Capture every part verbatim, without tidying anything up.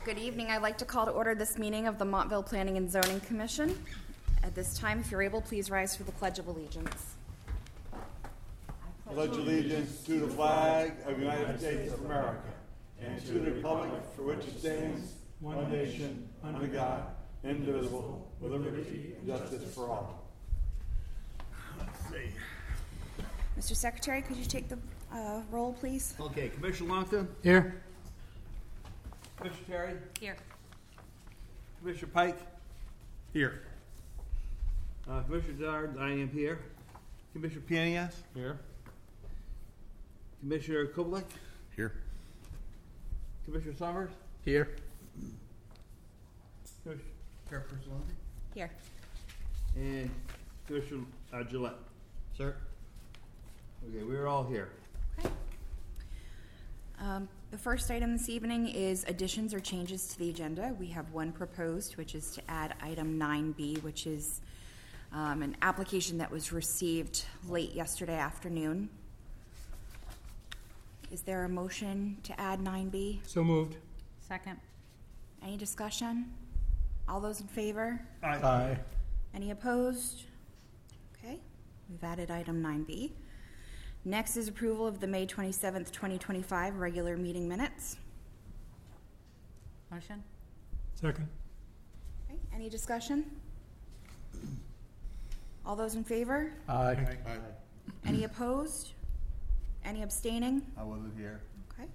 Good evening. I'd like to call to order this meeting of the Montville Planning and Zoning Commission. At this time, if you're able, please rise for the Pledge of Allegiance. I pledge allegiance to the flag of the United States of America and to the republic for which it stands, one nation, under God, indivisible, with liberty and justice for all. Let's see. Mister Secretary, could you take the uh, roll, please? Okay, Commissioner Longton? Here. Commissioner Terry? Here. Commissioner Pike? Here. Uh, Commissioner Dard, I am here. Commissioner Pianias? Here. Commissioner Kubelik? Here. Commissioner Summers? Here. Commissioner Chairperson Lundy? Here. And Commissioner uh, Gillette? Sir. Okay, we're all here. Okay. Um, the first item this evening is additions or changes to the agenda. We have one proposed, which is to add item nine B, which is um, an application that was received late yesterday afternoon. Is there a motion to add nine B? So moved. Second. Any discussion? All those in favor? Aye. Any opposed? Okay, we've added item nine B. Next is approval of the May twenty-seventh, twenty twenty-five regular meeting minutes. Motion. Second. Okay, any discussion? All those in favor? Aye. Any opposed? Any abstaining? I wasn't here. Okay.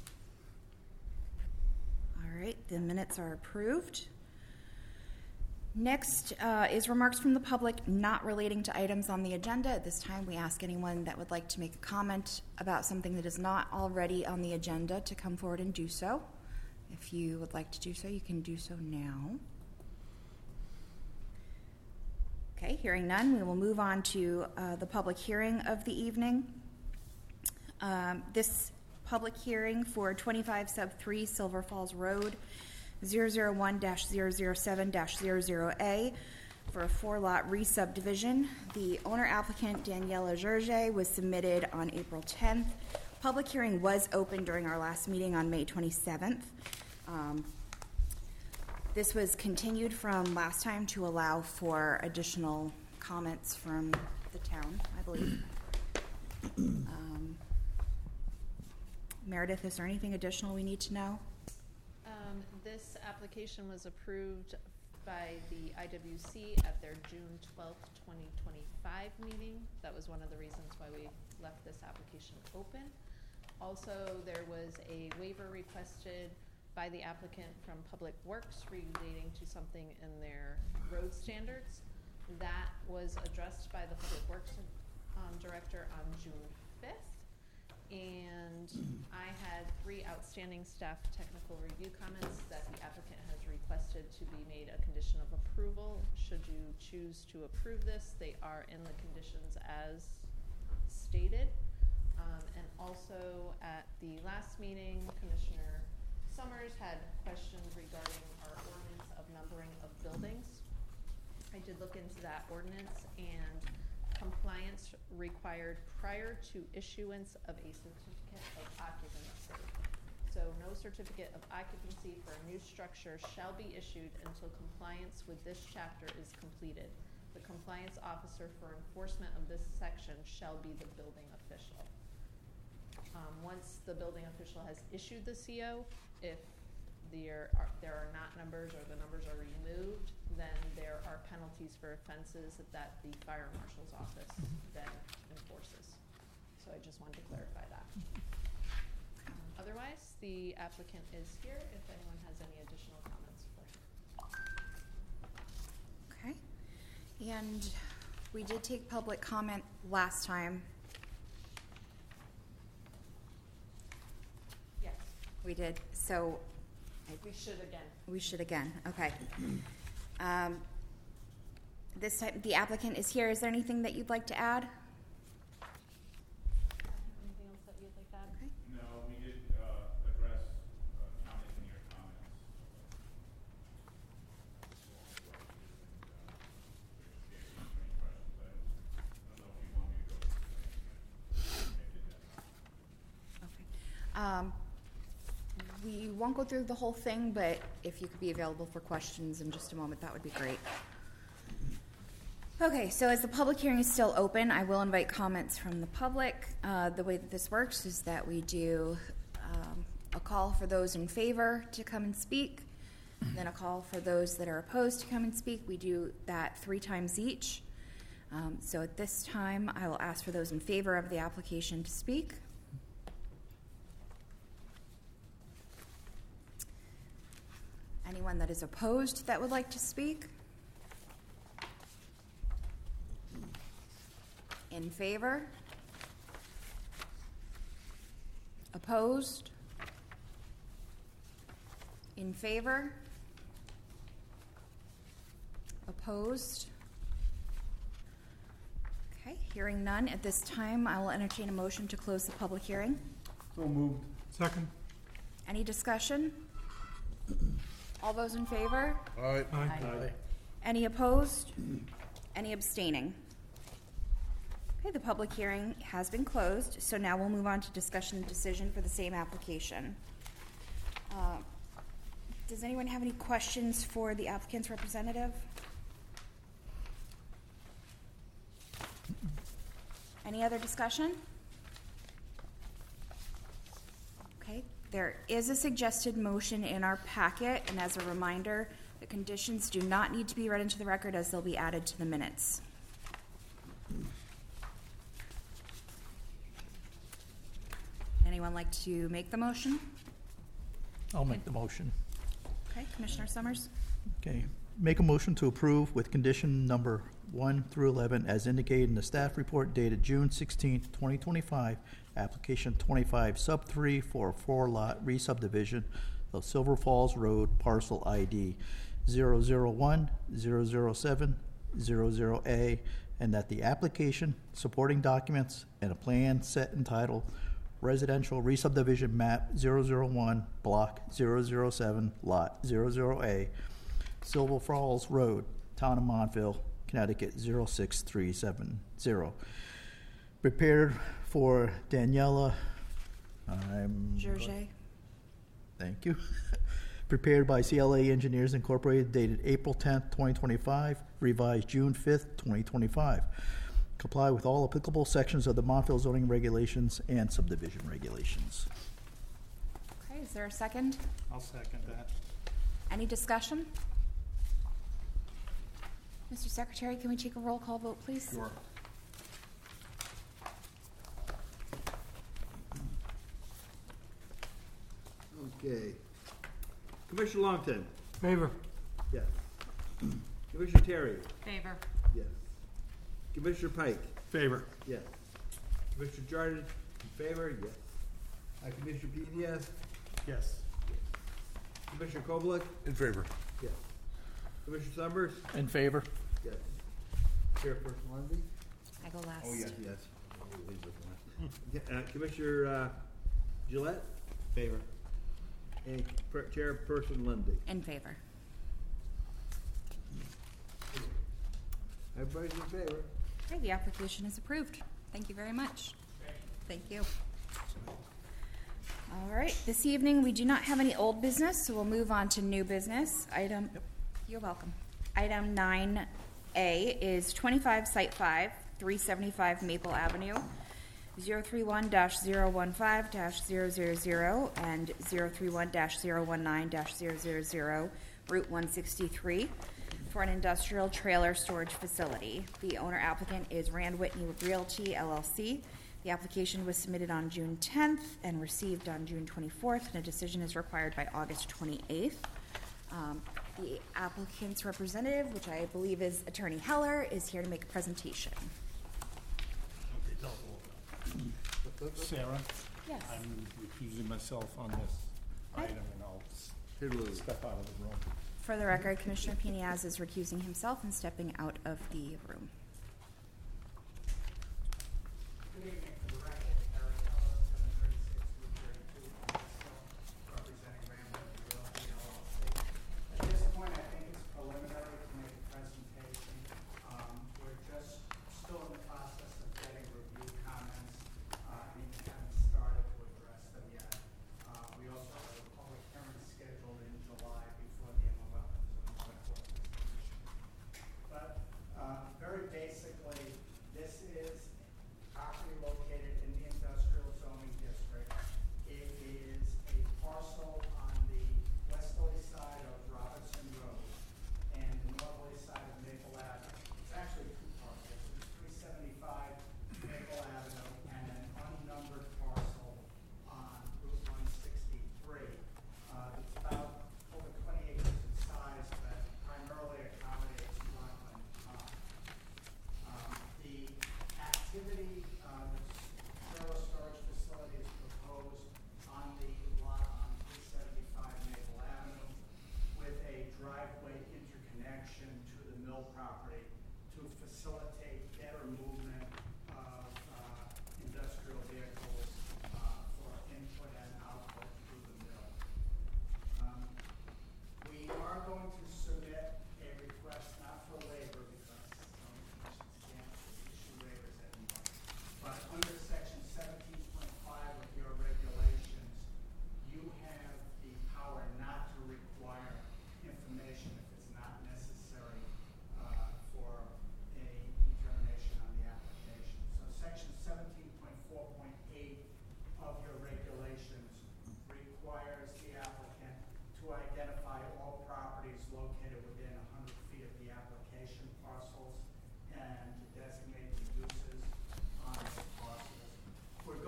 All right, the minutes are approved. Next uh, is remarks from the public not relating to items on the agenda. At this time, we ask anyone that would like to make a comment about something that is not already on the agenda to come forward and do so. If you would like to do so, you can do so now. Okay, hearing none, we will move on to uh, the public hearing of the evening. Um, this public hearing for twenty-five sub three Silver Falls Road, zero zero one dash zero zero seven dash zero zero A, for a four-lot re-subdivision. The owner applicant, Daniela Gerge, was submitted on April tenth. Public hearing was open during our last meeting on May twenty-seventh. Um, this was continued from last time to allow for additional comments from the town, I believe. Um, Meredith, is there anything additional we need to know? Um, this application was approved by the I W C at their June twelfth, twenty twenty-five meeting. That was one of the reasons why we left this application open. Also, there was a waiver requested by the applicant from Public Works relating to something in their road standards. That was addressed by the Public Works um, Director on June fifth. And I had three outstanding staff technical review comments that the applicant has requested to be made a condition of approval. Should you choose to approve this, they are in the conditions as stated. Um, and also at the last meeting, Commissioner Summers had questions regarding our ordinance of numbering of buildings. I did look into that ordinance, and compliance required prior to issuance of a certificate of occupancy. So no certificate of occupancy for a new structure shall be issued until compliance with this chapter is completed. The compliance officer for enforcement of this section shall be the building official. Um, once the building official has issued the C O, if there are, there are not numbers or the numbers are removed, then there are penalties for offenses that the fire marshal's office then enforces. So I just wanted to clarify that. Um, otherwise, the applicant is here if anyone has any additional comments for him. Okay. And we did take public comment last time. Yes. We did. So We should again. we should again. Okay. Um, this time, the applicant is here. Is there anything that you'd like to add? Anything else that you'd like to add? Okay. No, we did uh, address uh, comments in your comments. Um, we won't go through the whole thing, but if you could be available for questions in just a moment, that would be great. Okay, so as the public hearing is still open, I will invite comments from the public. Uh, the way that this works is that we do um, a call for those in favor to come and speak, then a call for those that are opposed to come and speak. We do that three times each. Um, so at this time, I will ask for those in favor of the application to speak. Anyone that is opposed that would like to speak? In favor? Opposed? In favor? Opposed? Okay, hearing none. At this time, I will entertain a motion to close the public hearing. So moved. Second. Any discussion? All those in favor? Aye. Aye. Any opposed? Any abstaining? Okay, the public hearing has been closed, so now we'll move on to discussion and decision for the same application. Uh, Does anyone have any questions for the applicant's representative? Any other discussion? Okay, there is a suggested motion in our packet, and as a reminder, the conditions do not need to be read into the record as they'll be added to the minutes. Anyone like to make the motion? I'll make the motion. Okay, Commissioner Summers? Okay. Make a motion to approve with condition number one through eleven as indicated in the staff report dated June sixteenth, twenty twenty-five, application twenty-five sub three for a four lot re-subdivision of Silver Falls Road, parcel I D zero zero one zero zero seven zero zero A, and that the application, supporting documents, and a plan set entitled Residential Re-Subdivision Map zero zero one, Block zero zero seven, Lot zero zero A, Silver Falls Road, Town of Montville, Connecticut zero six three seven zero. Prepared for Daniela. I'm. Georget? Thank you. Prepared by C L A Engineers Incorporated, dated April tenth, twenty twenty-five, revised June fifth, twenty twenty-five. Comply with all applicable sections of the Montville zoning regulations and subdivision regulations. Okay, is there a second? I'll second that. Any discussion? Mister Secretary, can we take a roll call vote, please? Sure. Okay. Commissioner Longton? Favor. Yes. Commissioner Terry? Favor. Yes. Commissioner Pike? Favor. Yes. Commissioner Jordan? In favor? Yes. Uh, Commissioner Piniez? Yes. Commissioner Koblick? In favor. Yes. Commissioner Summers? In favor? Yes. Chairperson Lundy? I go last. Oh, yes, yes. Yeah, uh, Commissioner, uh, Gillette? Favor. And per- Chairperson Lundy? In favor. Everybody's in favor? Okay, the application is approved. Thank you very much. Thank you. All right, this evening, we do not have any old business, so we'll move on to new business. Item, you're welcome. Item nine A is twenty-five Site five, three seventy-five Maple Avenue, zero three one dash zero one five dash zero zero zero and zero three one dash zero one nine dash zero zero zero, Route one sixty-three, for an industrial trailer storage facility. The owner applicant is Rand Whitney Realty, L L C. The application was submitted on June tenth and received on June twenty-fourth, and a decision is required by August twenty-eighth. Um, the applicant's representative, which I believe is Attorney Heller, is here to make a presentation. Sarah? Yes. I'm recusing myself on this Okay. item, and I'll s- Hello. step out of the room. For the record, Commissioner Piniaz is recusing himself and stepping out of the room. Good evening. For the record, Eric Keller, seven thirty-six Route thirty-two, representing Rambler Realty L L C. At this point, I think it's preliminary to make a presentation. Um, we're just still in the process of getting review comments, uh, and we haven't started to address them yet. Uh, we also have a public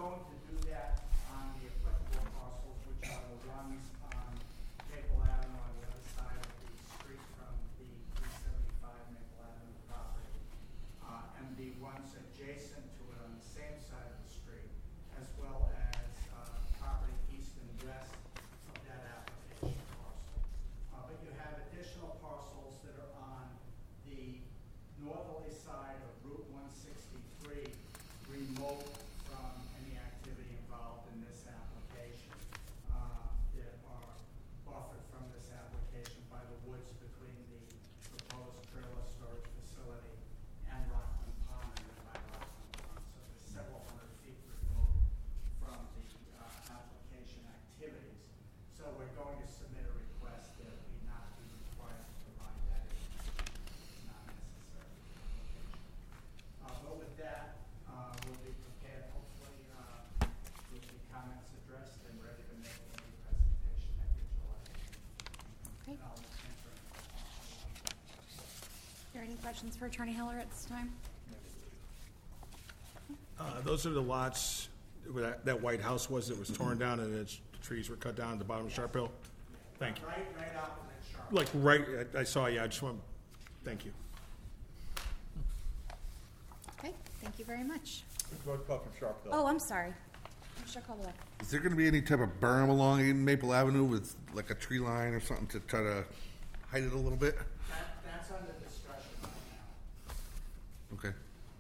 going to do that on the applicable parcels, which are the ones on Maple Avenue on the other side of the street from the three seventy-five Maple Avenue property, uh, and the ones adjacent to it on the same side of the street, as well as uh, property east and west of that application parcel. Uh, but you have additional parcels that are on the northerly side of Route one sixty-three, remote from any activity involved in this application, uh, that are buffered from this application by the woods between the proposed trailer storage facility and Rockland Pond and nearby Rockland Pond. So there's several hundred feet removed from the uh, application activities. So we're going to submit a request that we not be required to provide that information. It's not necessary. Uh, but with that, uh, we'll be prepared, hopefully, uh, with the comments addressed and ready to make any presentation at your July meeting. Okay. And I'll answer any questions. Are there any questions for Attorney Heller at this time? Uh, those are the lots where that, that white house was that was torn down and its trees were cut down at the bottom of Sharp Hill? Thank you. Right, right opposite Sharp. Like, right, I I saw, yeah, I just want, thank you. Okay, thank you very much. Road up from Sharp Hill. Oh, I'm sorry. Mister Caldwell. Is there gonna be any type of berm along Maple Avenue with like a tree line or something to try to hide it a little bit? That, that's under discussion right now. Okay.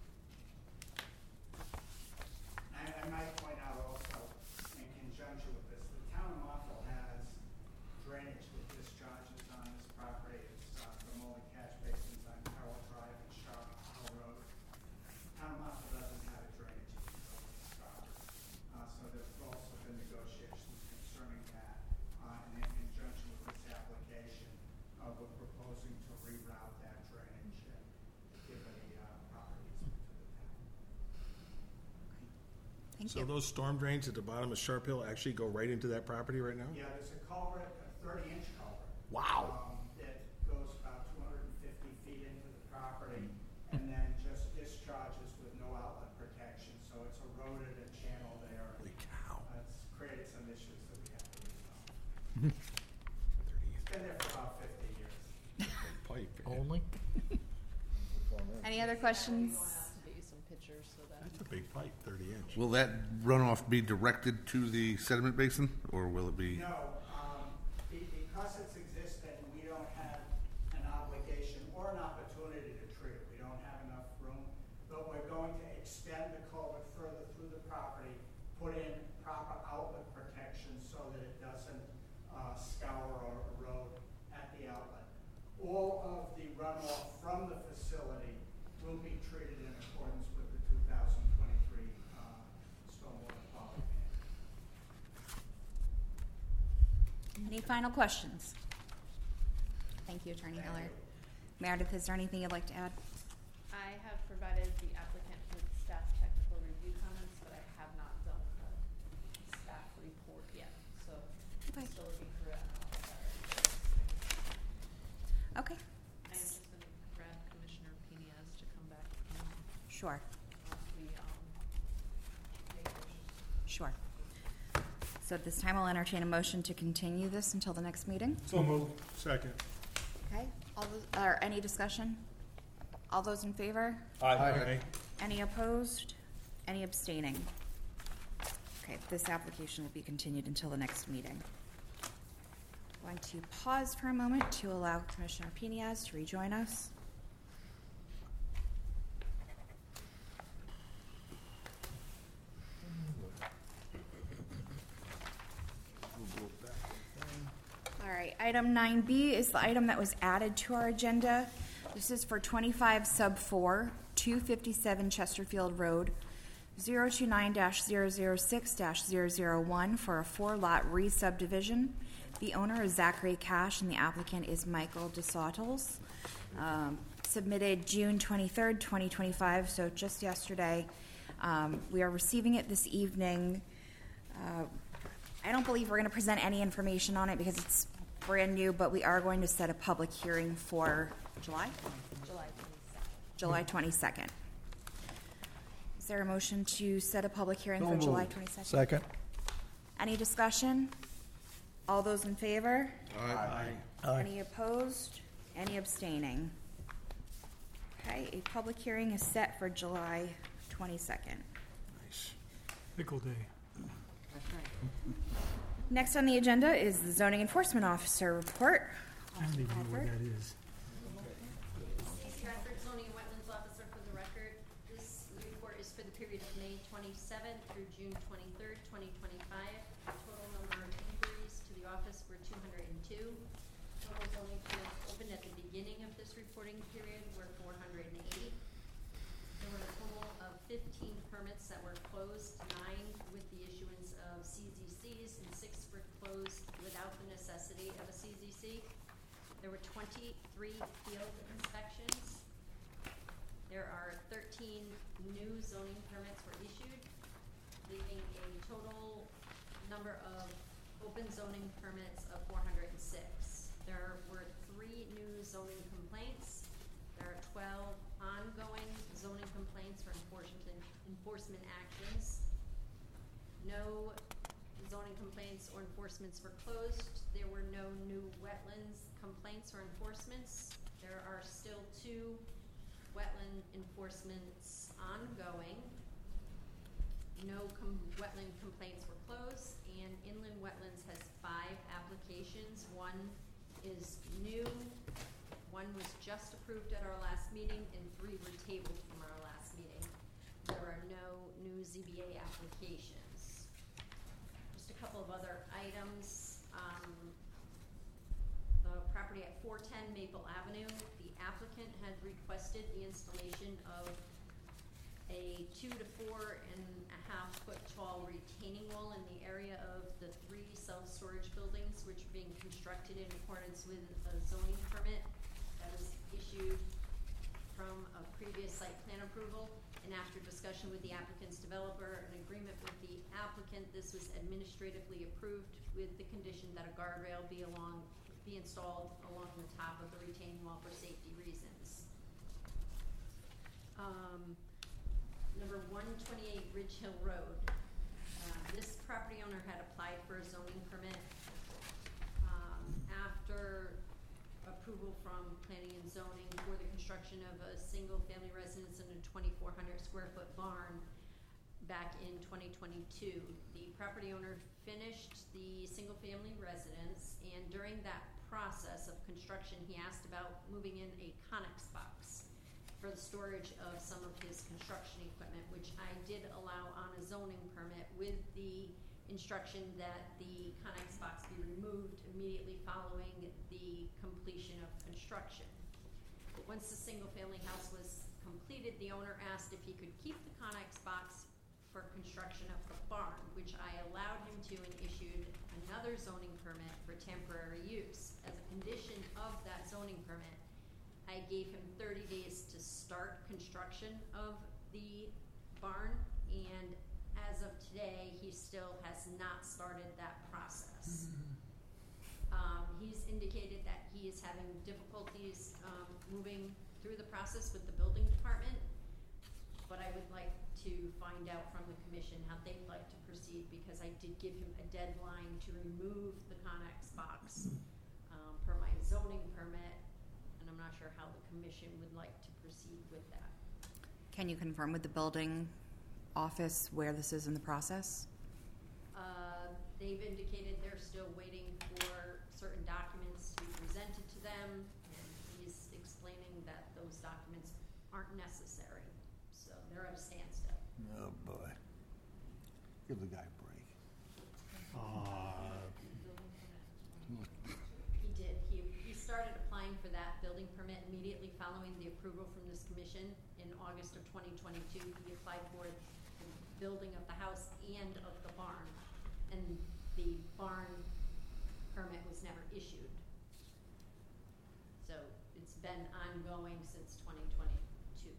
I, I might point out also, in conjunction with this, the town of Montville has drainage with discharges on this property. It's, uh, from all the catch basins on Carroll Drive and Sharp Hill Road. Town of Montville doesn't have a drainage easement over this property. Uh, so there's also been negotiations concerning that, uh, and in conjunction with this application, uh, we're proposing to reroute that drainage and give a, uh, property easement to the town. Thank So you. those storm drains at the bottom of Sharp Hill actually go right into that property right now? Yeah, there's a culvert, a thirty inch culvert. Wow. Um, that goes about two hundred and fifty feet into the property and then just discharges with no outlet protection, so it's eroded a channel there. Holy cow. Uh, It's created some issues that we have to resolve. It's been there for about fifty years. Pipe. Only? Any other questions? Get you some pictures so that. That's a big pipe, thirty inch. Will that runoff be directed to the sediment basin, or will it be? No, um, be- because it's existing, we don't have an obligation or an opportunity to treat it. We don't have enough room, but we're going to extend the culvert further through the property, put in proper outlet protection so that it doesn't, uh, scour or erode at the outlet. All of the runoff from the facility will be treated in accordance with the two thousand twenty-three, uh, stormwater quality management. Any final questions? Thank you, Attorney Heller. Meredith, is there anything you'd like to add? I have provided the applicant with staff technical review comments, but I have not done the staff report yet, so Okay. I'm still looking through it. and I'll have that. Okay, I am just gonna grab Commissioner Piniaz to come back and, sure, uh, we, um, make motions. sure. So at this time, I'll entertain a motion to continue this until the next meeting. So moved. Second. Okay, all those, or any discussion? All those in favor? Aye. Any opposed? Any abstaining? Okay, this application will be continued until the next meeting. Going to pause for a moment to allow Commissioner Piniaz to rejoin us. All right, item nine B is the item that was added to our agenda. This is for twenty-five sub four, two fifty-seven Chesterfield Road, zero two nine dash zero zero six dash zero zero one for a four-lot re-subdivision. The owner is Zachary Cash and the applicant is Michael DeSautos. Um, submitted June twenty-third, twenty twenty-five, so just yesterday. Um, we are receiving it this evening. Uh, I don't believe we're going to present any information on it because it's brand new, but we are going to set a public hearing for July? July twenty-second. July twenty-second. Is there a motion to set a public hearing So for July moved. twenty-second? Second. Any discussion? All those in favor? Aye. Aye. Any opposed? Any abstaining? Okay, a public hearing is set for July twenty-second. Nice. Pickle day. Next on the agenda is the zoning enforcement officer report. I don't even know where that is. Stratford Zoning and Wetlands Officer for the record. This report is for the period of May twenty-seventh through June twenty-third, twenty twenty-five. The total number of inquiries to the office were two hundred two. Total zoning permits opened at the beginning of this reporting period were four hundred eighty. There were a total of fifteen permits that were closed, nine with the issuance of C Z Cs, and six were closed without the necessity of a C Z C. There were twenty-three field inspections. There are thirteen new zoning permits were issued, leaving a total number of open zoning permits of four hundred six. There were three new zoning complaints. There are twelve ongoing zoning complaints for enforcement, enforcement actions. No zoning complaints or enforcements were closed. There were no new wetlands complaints or enforcements. There are still two wetland enforcements ongoing. No com- wetland complaints were closed, and inland wetlands has five applications. One is new, one was just approved at our last meeting, and three were tabled from our last meeting. There are no new Z B A applications. Just a couple of other items. Um, the property at four ten Maple Avenue, the applicant had requested the installation of a two to four and a half foot tall retaining wall in the area of the three self-storage buildings which are being constructed in accordance with a zoning permit that was issued from a previous site plan approval. And after discussion with the applicant's developer and agreement with the applicant, this was administratively approved with the condition that a guardrail be along, be installed along the top of the retaining wall for safety reasons. Um, number one twenty-eight Ridge Hill Road. Uh, this property owner had applied for a zoning permit. Um, after approval from planning and zoning for the construction of a single family residence and a twenty-four hundred square foot barn back in twenty twenty-two. The property owner finished the single family residence, and during that process of construction he asked about moving in a Connex box for the storage of some of his construction equipment, which I did allow on a zoning permit with the instruction that the Connex box be removed immediately following the completion of construction. But once the single-family house was completed, the owner asked if he could keep the Connex box for construction of the barn, which I allowed him to and issued another zoning permit for temporary use. As a condition of that zoning permit, I gave him thirty days to start construction of the barn, and as of today, he still has not started that process. Um, he's indicated that he is having difficulties um, moving through the process with the building department, but I would like to find out from the commission how they'd like to proceed, because I did give him a deadline to remove the Connex box um, per my zoning permit, and I'm not sure how the commission would like to proceed with that. Can you confirm with the building office where this is in the process? Uh, they've indicated they're still waiting for certain documents to be presented to them, and he's explaining that those documents aren't necessary, so they're at a standstill. Oh, boy. Give the guy a break. He did. He, he started applying for that building permit immediately following the approval from this commission in August of twenty twenty-two. He applied for the building of the house and of the barn, and the barn permit was never issued. So it's been ongoing since twenty twenty-two.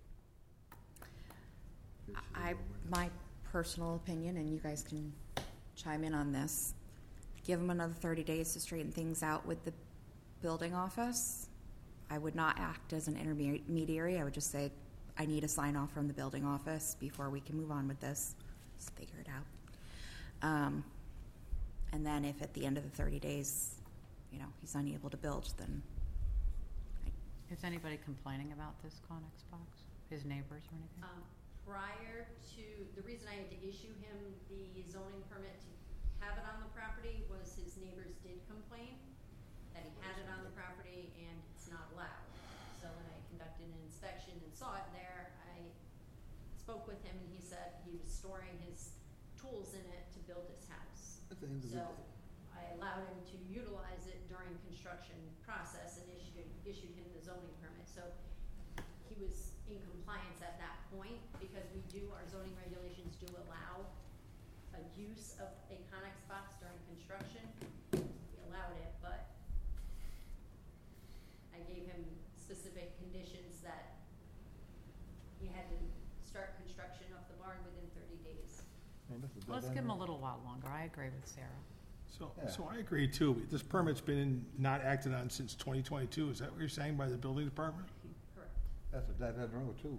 I, my personal opinion, and you guys can chime in on this, give them another thirty days to straighten things out with the building office. I would not act as an intermediary. I would just say, I need a sign off from the building office before we can move on with this. Let's figure it out. Um, and then if at the end of the thirty days, you know, he's unable to build, then I, Is anybody complaining about this Conex box? His neighbors or anything? Um, prior to, the reason I had to issue him the zoning permit to have it on the property was his neighbors did complain that he had it on the property and it's not allowed. So when I conducted an inspection and saw it there, I spoke with him and he said he was storing his tools in it to build his house. At the end of the So day. I allowed him to utilize it during construction process and issued, issued him the zoning permit. So he was in compliance at that point because we do, our zoning regulations do allow a use of a Conex box during construction. We allowed it, but I gave him specific conditions that he had to start construction of the barn within thirty days. Let's give him a little while longer. I agree with Sarah. So, Yeah. so I agree too. This permit's been in- not acted on since twenty twenty-two. Is that what you're saying by the building department? Correct. That's a dead-end road, too.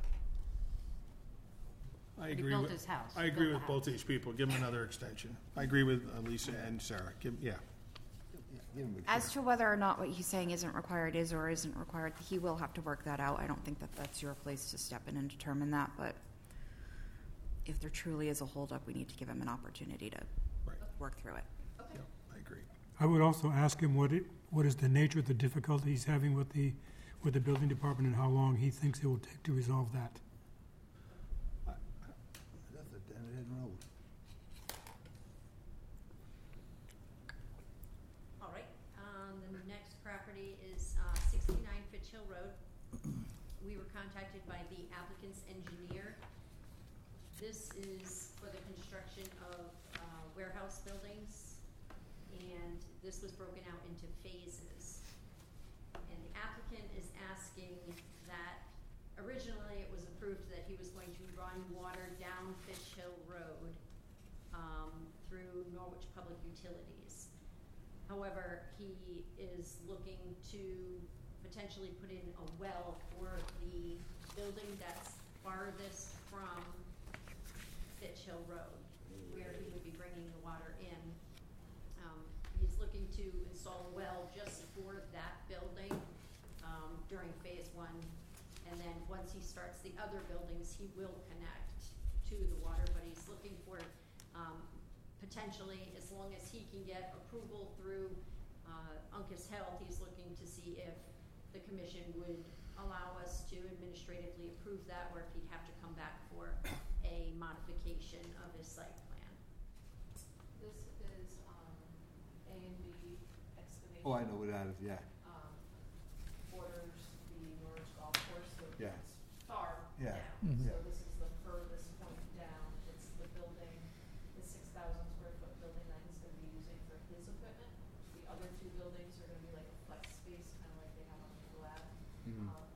I He agree built with, his house. I He agree built with the both house. these people. Give them another extension. I agree with uh, Lisa and Sarah. Give, yeah. as to whether or not what he's saying isn't required is or isn't required, he will have to work that out. I don't think that that's your place to step in and determine that, but if there truly is a holdup, we need to give him an opportunity to Right. work through it. Okay. Yeah, I agree. I would also ask him what it, what is the nature of the difficulty he's having with the, with the building department and how long he thinks it will take to resolve that. That's a dead-end road. All right, um, the next property is, uh, sixty-nine Fitch Hill Road. We were contacted by the applicant's engineer. This is for the construction of, uh, warehouse buildings, and this was broken out into phases. And the applicant is asking that, originally it was approved that he was going to run water down Fitch Hill Road, um, through Norwich Public Utilities. However, he is looking to potentially put in a well for the building that's farthest from Fitch Hill Road, where he would be bringing the water in. Um, he's looking to install a well just for that building, um, during phase one. And then once he starts the other buildings, he will connect to the water, but he's looking for, um, potentially, as long as he can get approval through, uh, Uncas Health, he's looking to see if the commission would allow us to administratively approve that, or if he'd have to come back for a modification of his site plan. This is, um, A and B excavation. Oh, I know what that is, yeah. Um, borders the Norwich Golf Course, so Yeah. it's far Yeah. down. Mhm. So this is the furthest point down. It's the building, the six thousand square foot building that he's gonna be using for his equipment. The other two buildings are gonna be like a flex space, kinda like they have on the lab. Mhm. Um,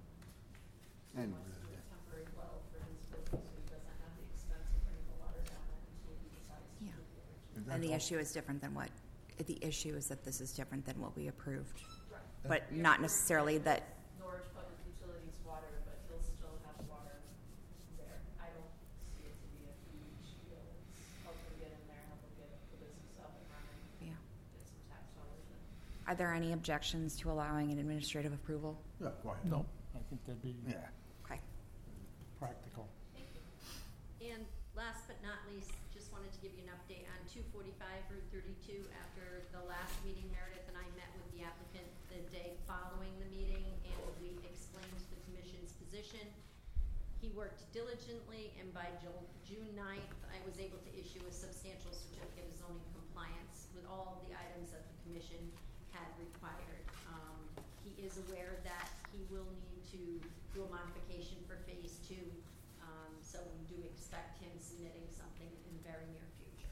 I he know wants to that, do a yeah. temporary well for his building, so he doesn't have the expense of bringing the water down there until he decides to Yeah. do the other two. Is that And the all- issue is different than what, the issue is that this is different than what we approved. Right. But We not approved necessarily it that, as Norwich Public Utilities water, but he'll still have water there. I don't see it to be a huge deal. It's help him get in there, help him get the business up and running, yeah. get some tax dollars in. Are there any objections to allowing an administrative approval? Yeah, go ahead. No. I think that'd be Yeah. Okay. practical. Thank you. And last but not least, just wanted to give you an update on two forty-five Route thirty-two. After the last meeting, Meredith and I met with the applicant the day following the meeting, and we explained the commission's position. He worked diligently, and by Ju- June ninth, I was able to issue a substantial certificate of zoning compliance with all of the items that the commission had required. Um, he is aware that he will need to do a modification for phase two, um, so we do expect him submitting something in the very near future.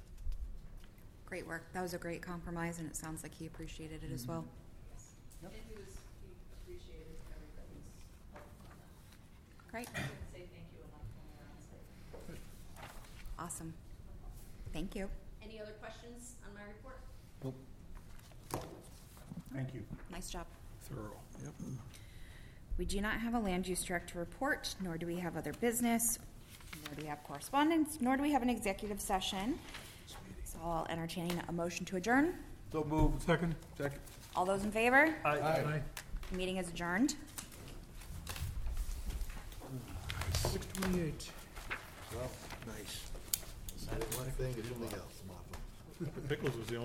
Great work. That was a great compromise, and it sounds like he appreciated it as well. Yes. And he was, he appreciated everybody's help on that. Great. I couldn't say thank you enough when we were on site. Awesome. Thank you. Any other questions on my report? Nope. Thank you. Nice job. Thorough. Yep. We do not have a land use director report, nor do we have other business, nor do we have correspondence, nor do we have an executive session. So I'll entertain a motion to adjourn. So moved. Second? Second. All those in favor? Aye. Meeting is adjourned. Six twenty-eight. Well, nice. One thing and something else, Martha. Pickles was the only